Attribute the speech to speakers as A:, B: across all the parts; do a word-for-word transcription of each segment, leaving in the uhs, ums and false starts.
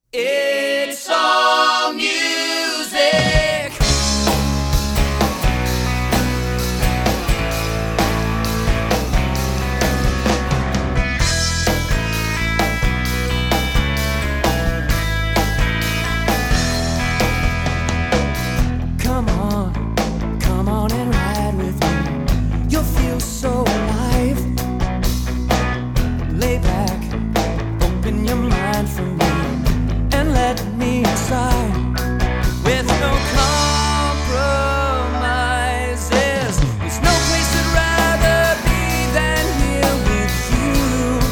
A: It's all music.
B: Come on, come on and ride with me. You'll feel so alive. Lay back, open your mind for me, and let me inside. With no compromises, there's no place I'd rather be than here with you.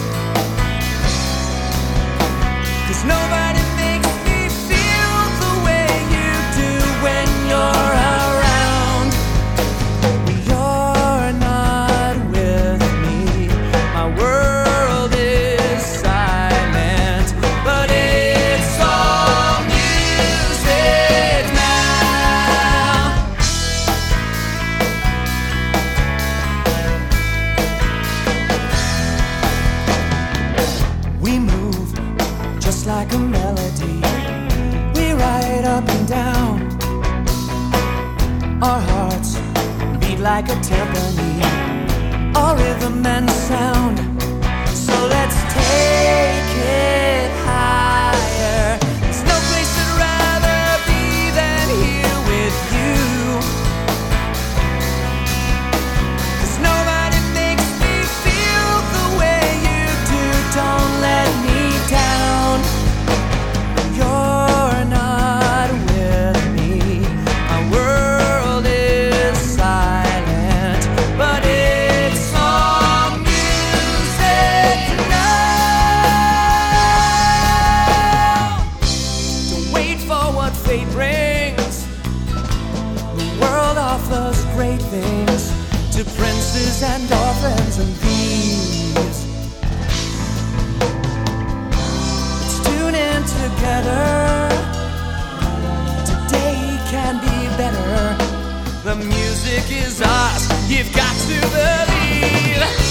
B: 'Cause nobody makes me feel the way you do when you're around. When you're not with me, my world is silent, but it's all music now. We move just like a melody. We ride up and down. Our hearts beat like a timpani, all rhythm and sound. So let's take it higher. There's no place I'd rather be than here with you. 'Cause nobody makes me feel the way you do. Don't let me down. You're not with me, my world is silent, but it's all music now. Don't wait for what fate brings. The world offers great things to princes and orphans and thieves. Let's tune in together. Today can be better. The music is ours. You've got to believe.